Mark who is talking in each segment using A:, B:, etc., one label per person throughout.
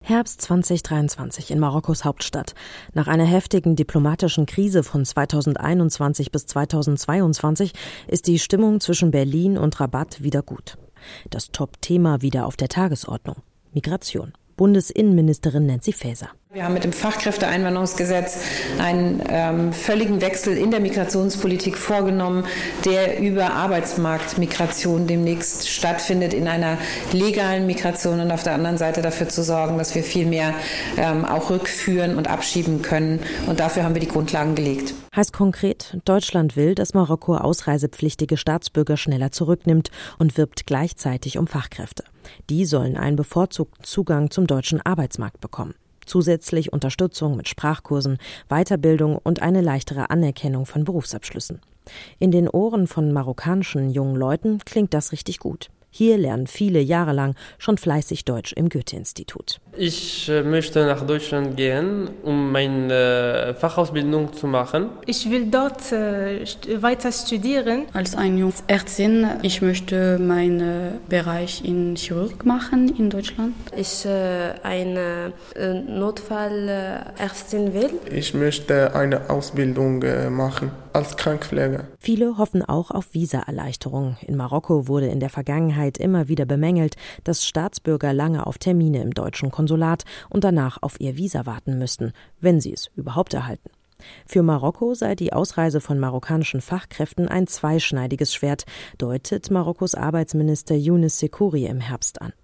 A: Herbst 2023 in Marokkos Hauptstadt. Nach einer heftigen diplomatischen Krise von 2021 bis 2022 ist die Stimmung zwischen Berlin und Rabat wieder gut. Das Top-Thema wieder auf der Tagesordnung: Migration. Bundesinnenministerin Nancy Faeser.
B: Wir haben mit dem Fachkräfteeinwanderungsgesetz einen völligen Wechsel in der Migrationspolitik vorgenommen, der über Arbeitsmarktmigration demnächst stattfindet, in einer legalen Migration, und auf der anderen Seite dafür zu sorgen, dass wir viel mehr auch rückführen und abschieben können. Und dafür haben wir die Grundlagen gelegt.
A: Heißt konkret, Deutschland will, dass Marokko ausreisepflichtige Staatsbürger schneller zurücknimmt und wirbt gleichzeitig um Fachkräfte. Die sollen einen bevorzugten Zugang zum deutschen Arbeitsmarkt bekommen. Zusätzlich Unterstützung mit Sprachkursen, Weiterbildung und eine leichtere Anerkennung von Berufsabschlüssen. In den Ohren von marokkanischen jungen Leuten klingt das richtig gut. Hier lernen viele jahrelang schon fleißig Deutsch im Goethe-Institut.
C: Ich möchte nach Deutschland gehen, um meine Fachausbildung zu machen.
D: Ich will dort weiter studieren.
E: Als eine junge Ärztin, ich möchte meinen Bereich in Chirurg machen in Deutschland.
F: Ich eine Notfallärztin will.
G: Ich möchte eine Ausbildung machen als Krankenpfleger.
A: Viele hoffen auch auf Visaerleichterung. In Marokko wurde in der Vergangenheit immer wieder bemängelt, dass Staatsbürger lange auf Termine im deutschen Konsulat und danach auf ihr Visa warten müssten, wenn sie es überhaupt erhalten. Für Marokko sei die Ausreise von marokkanischen Fachkräften ein zweischneidiges Schwert, deutet Marokkos Arbeitsminister Younes Sekouri im Herbst an.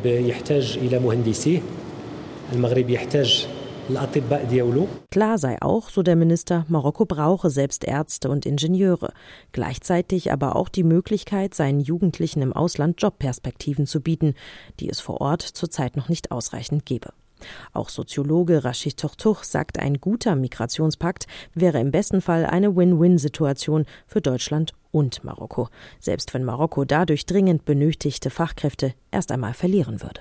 A: Klar sei auch, so der Minister, Marokko brauche selbst Ärzte und Ingenieure, gleichzeitig aber auch die Möglichkeit, seinen Jugendlichen im Ausland Jobperspektiven zu bieten, die es vor Ort zurzeit noch nicht ausreichend gebe. Auch Soziologe Rachid Tourtour sagt, ein guter Migrationspakt wäre im besten Fall eine Win-Win-Situation für Deutschland und Marokko, selbst wenn Marokko dadurch dringend benötigte Fachkräfte erst einmal verlieren würde.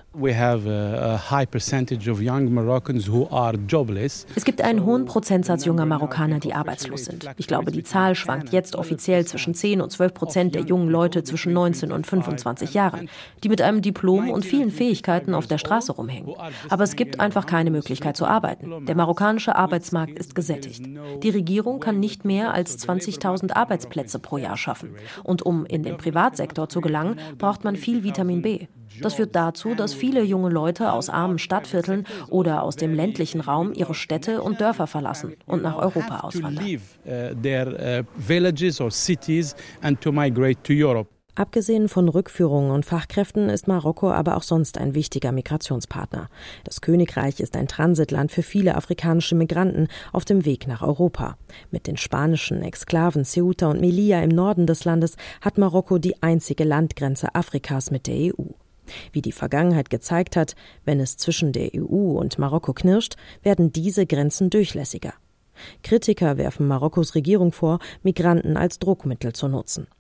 A: Es gibt einen hohen Prozentsatz junger Marokkaner, die arbeitslos sind. Ich glaube, die Zahl schwankt jetzt offiziell zwischen 10 und 12% der jungen Leute zwischen 19 und 25 Jahren, die mit einem Diplom und vielen Fähigkeiten auf der Straße rumhängen. Aber es gibt einfach keine Möglichkeit zu arbeiten. Der marokkanische Arbeitsmarkt ist gesättigt. Die Regierung kann nicht mehr als 20.000 Arbeitsplätze pro Jahr schaffen. Und um in den Privatsektor zu gelangen, braucht man viel Vitamin B. Das führt dazu, dass viele junge Leute aus armen Stadtvierteln oder aus dem ländlichen Raum ihre Städte und Dörfer verlassen und nach Europa auswandern. Abgesehen von Rückführungen und Fachkräften ist Marokko aber auch sonst ein wichtiger Migrationspartner. Das Königreich ist ein Transitland für viele afrikanische Migranten auf dem Weg nach Europa. Mit den spanischen Exklaven Ceuta und Melilla im Norden des Landes hat Marokko die einzige Landgrenze Afrikas mit der EU. Wie die Vergangenheit gezeigt hat, wenn es zwischen der EU und Marokko knirscht, werden diese Grenzen durchlässiger. Kritiker werfen Marokkos Regierung vor, Migranten als Druckmittel zu nutzen.